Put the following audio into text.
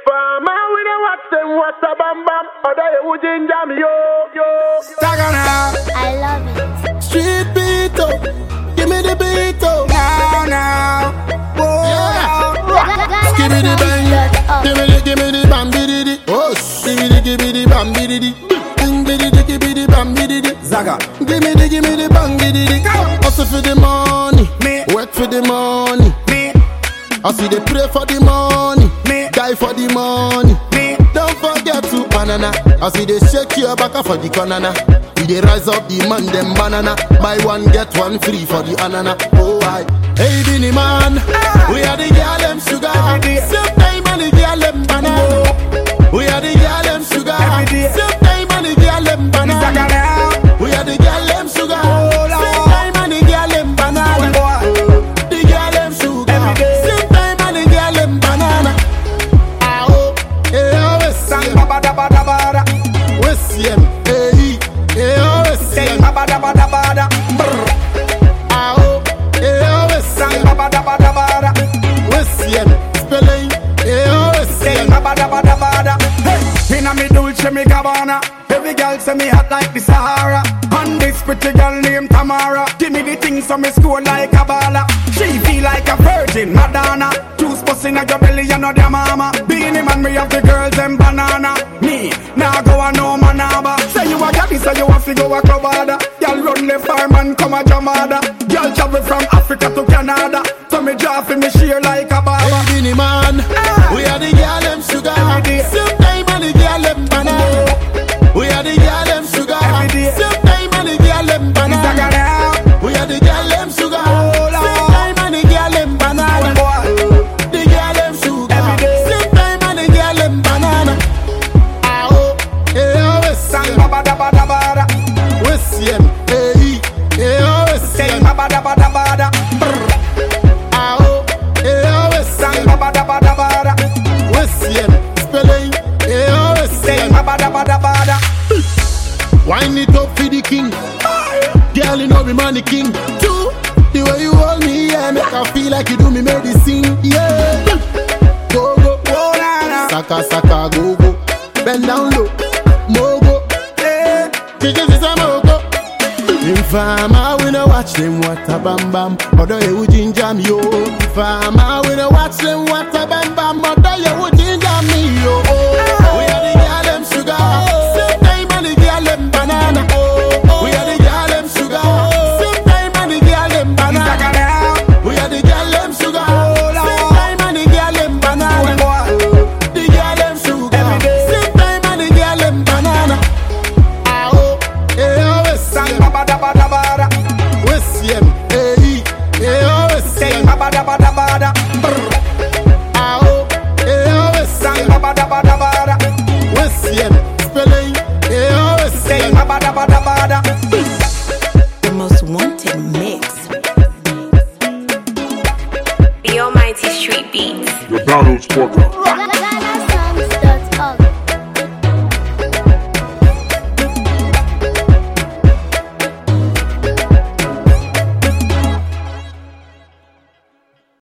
Farmer, we don't watch them, what's a bam bam. Other you would ginger me, yo. Tagana, I love it. street beat up. Give me the beat up. Now. Whoa. Give me the bang. Give me the bam bididi. Oh, give me the bam bididi. Bang bididi, give me the bam bididi. Zaga. Give me the bang bididi. Hustle for the money. Me. Work for the money. Me. I see they pray for the money. Me. Die for the money. Me. Don't forget to banana. I see they shake your back for the banana. We they rise up the man them banana. Buy one get one free for the anana. Oh I. Hey Binny man, we are the girl them sugar. Same time and the girl them banana. We are the girl them sugar. Same time and the girl them banana. We are the girl them sugar. Same time and the girl them banana. The girl them sugar. Same time and the girl them banana. Ah oh, eh oh, we see em. We see em. Eh oh, we see em. Ah oh, eh oh, we see em. We see em. Spelling. Eh oh, we see em. Hey, inna me Dolce me Gabbana. Every girl say me hot like the Sahara. And this pretty girl named Tamara. Give me the things so me score like a baller. She feel like a virgin Madonna. Juice bustin' at your belly, you know their mama. Beanie man, me have the girls them banana. Me, now go a no manaba. Say you a gaddy, so you have to go a clubada. Y'all run the fireman, come a jamada. Y'all travel from Africa to Canada. So me draw for me share like a baba. Hey Binny man, we are the girl them sugar. Same time and the girl them banana. We are the girl them sugar. Same time and the girl them banana. We are the girl them sugar. Same time and the girl them banana. The girl them sugar. Same time and the girl them banana. Ah oh, eh oh, we see em. We see em. Eh oh, we see em. Ah oh, eh oh, we see em. We see em. Spelling. Eh oh, we see em. Wind it up for the king. Girl, you know me money king. Two, the way you hold me, yeah, make I feel like you do me medicine. Yeah. Go, go, go, saka, saka, go, go. Bend down low, mogo. Yeah. Chicken is a mogo. In farmer, we no watch them what a bam bam. Mother you would ginger me, yo. Farmer, we no watch them what a bam bam. Mother you would ginger me, yo. We are the girl them sugar. Same time and the girl them banana. We are the girl them sugar. Same time and the girl them banana. We are the girl them sugar. Same time and the girl them banana. The girl them sugar. Same time and the girl them banana. Ah oh, eh oh, we see em. We see em. Eh oh, we see em.